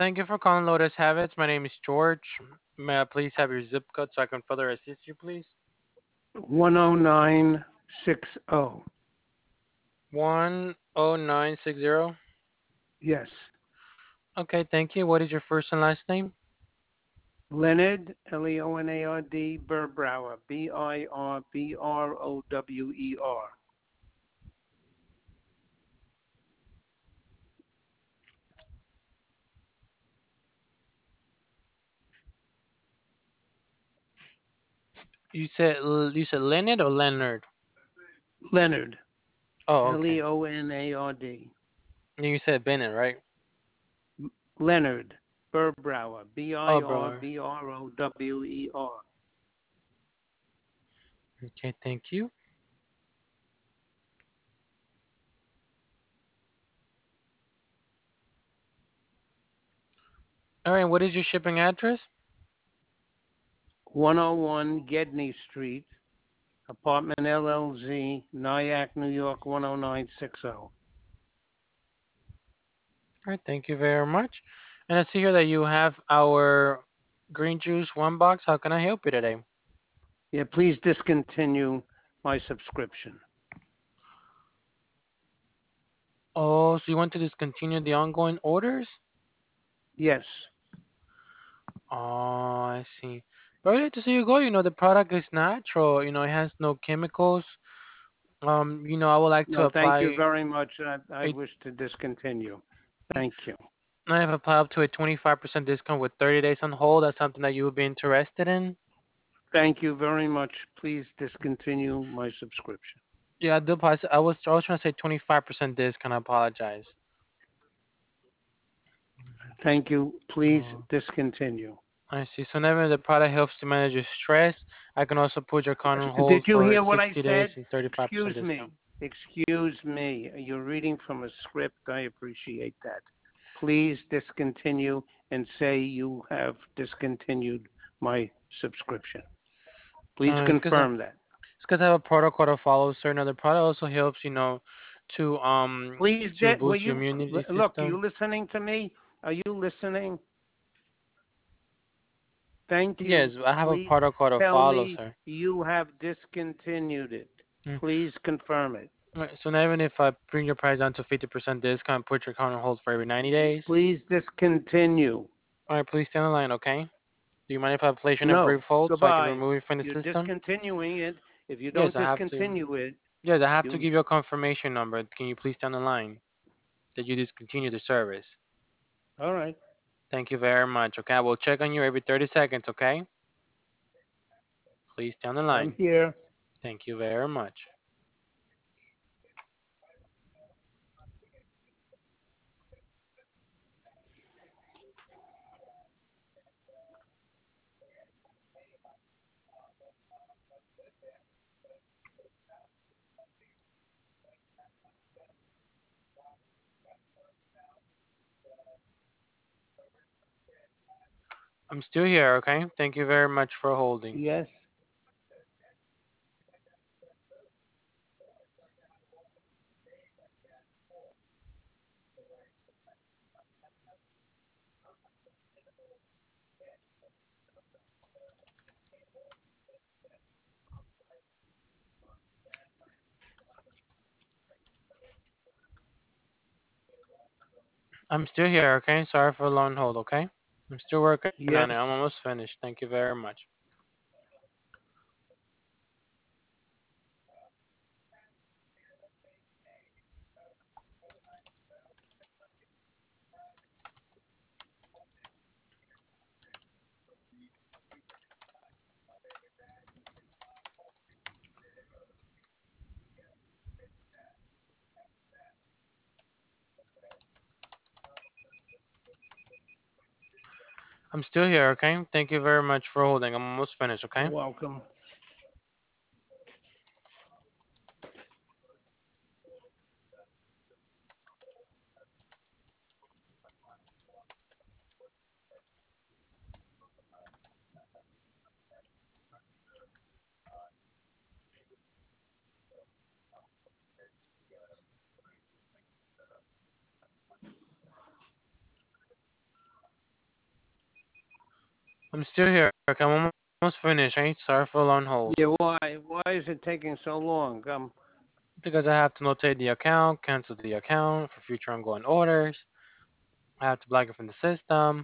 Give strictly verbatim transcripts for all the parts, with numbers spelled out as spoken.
Thank you for calling Lotus Habits. My name is George. May I please have your zip code so I can further assist you, please? one oh nine six oh. one oh nine six zero. Yes. Okay, thank you. What is your first and last name? Leonard, L E O N A R D, Birbrower, B I R B R O W E R. You said you said Leonard or Leonard? Leonard, Oh, L okay. E O N A R D. And you said Bennett, right? Leonard, Birbrower, B Oh, I R bro. B R O W E R. Okay, thank you. All right, what is your shipping address? one oh one Gedney Street, Apartment L L Z, Nyack, New York, one oh nine six oh. All right, thank you very much. And I see here that you have our green juice one box. How can I help you today? Yeah, please discontinue my subscription. Oh, so you want to discontinue the ongoing orders? Yes. Oh, I see. But yeah, to see you go, you know, the product is natural, you know, it has no chemicals. Um, you know, I would like to No, thank you apply very much. I, I a, wish to discontinue. Thank you. I have applied up to a twenty-five percent discount with thirty days on hold. That's something that you would be interested in. Thank you very much. Please discontinue my subscription. Yeah, I do apologize. I was, I was trying to say twenty-five percent discount. I apologize. Thank you. Please Oh, discontinue. I see. So now the product helps to manage your stress. I can also put your account on Did hold you for hear what I sixty said? days and thirty-five percent Excuse discount. me. Excuse me. You're reading from a script. I appreciate that. Please discontinue and say you have discontinued my subscription. Please Uh, it's because confirm that. It's because I have a protocol to follow, sir. Now the product also helps, you know, to um Please, to were boost your you immunity look? Are you system. listening to me? Are you listening? Thank you. Yes, I have a Please protocol to tell follow, me sir. you have discontinued it. Mm. Please confirm it. Alright, so now even if I bring your price down to fifty percent discount, put your account on hold for every ninety days. Please discontinue. All right, please stay on the line, okay? Do you mind if I place you in a No. brief hold so I can Goodbye. remove you from the You're system? discontinuing it. If you Yes, don't I have to. discontinue it, Yes, I have to you. give you a confirmation number. Can you please stay on the line that you discontinue the service? All right. Thank you very much. Okay, I will check on you every thirty seconds, okay? Please stay on the I'm line. here. Thank you very much. I'm still here, okay? Thank you very much for holding. Yes. I'm still here, okay? Sorry for the long hold, okay? I'm still working Yes. on it. I'm almost finished. Thank you very much. I'm still here, okay? Thank you very much for holding. I'm almost finished, You're okay? welcome. I'm still here. Okay, I'm almost finished. Okay, sorry for a long hold. Yeah, why? Why is it taking so long? Um, Because I have to notate the account, cancel the account for future ongoing orders. I have to block it from the system.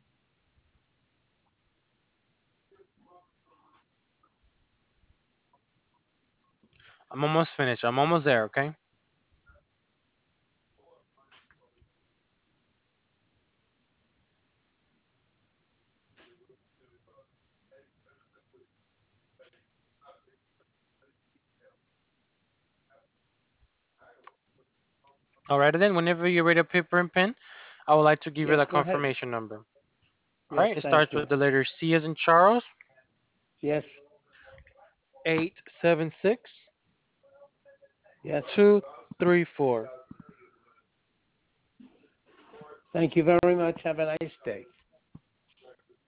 I'm almost finished. I'm almost there. Okay. Alright then. Whenever you're ready, paper and pen, I would like to give you yes, the go ahead. confirmation number. All Yes, right. It thank starts you. with the letter C as in Charles. Yes, Eight seven six yes. two three four. Thank you very much. Have a nice day.